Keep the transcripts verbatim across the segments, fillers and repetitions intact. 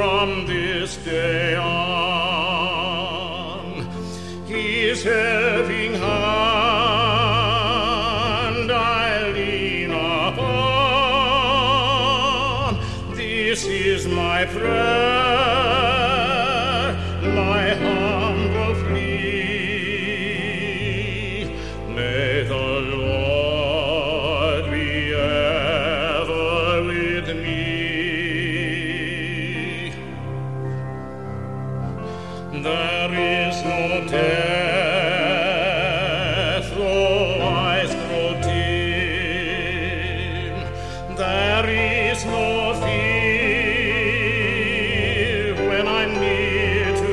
from this day on. His helping hand I lean upon. This is my prayer, my humble plea. May the Lord be ever with me. There is no death, though eyes grow dim. There is no fear when I'm near to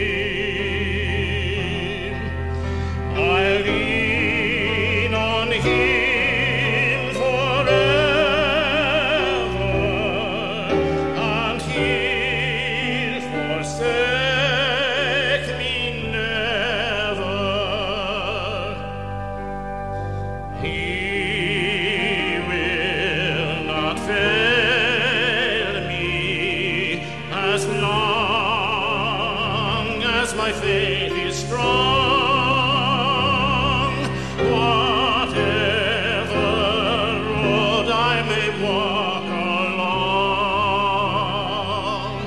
Him. I lean on Him forever, and He'll forsake me never. He will not fail me as long as my faith is strong. Whatever road I may walk along,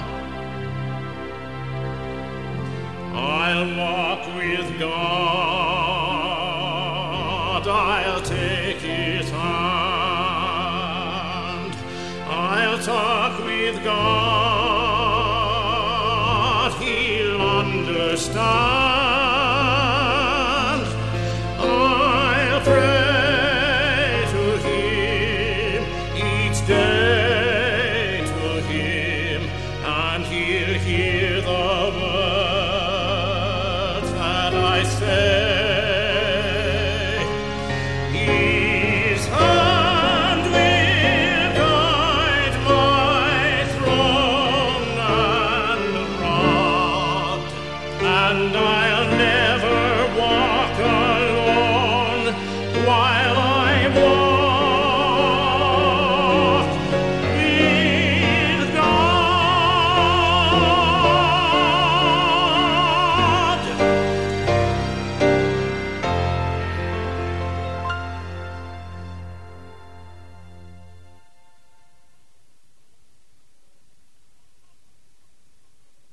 I'll walk with God, I'll take His hand, I'll talk with God, He'll understand.